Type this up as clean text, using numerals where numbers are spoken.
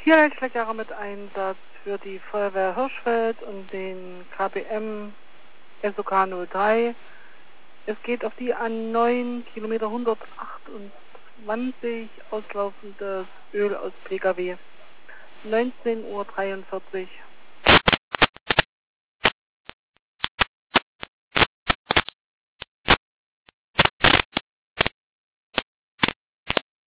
Tierheilsfleckerer mit Einsatz für die Feuerwehr Hirschfeld und den KBM SOK 03. Es geht auf die A9, Kilometer 128, auslaufendes Öl aus Pkw. 19:43 Uhr.